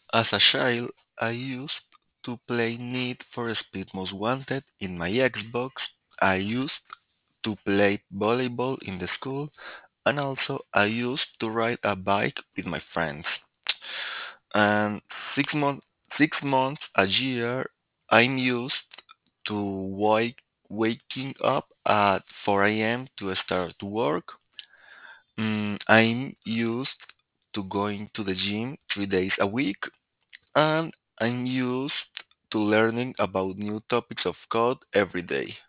As a child, I used to play Need for Speed Most Wanted in my Xbox. I used to play volleyball in the school, and also I used to ride a bike with my friends. And 6 months a year, I'm used to waking up at 4 a.m. to start to work. I'm used to going to the gym 3 days a week, and I'm used to learning about new topics of code every day.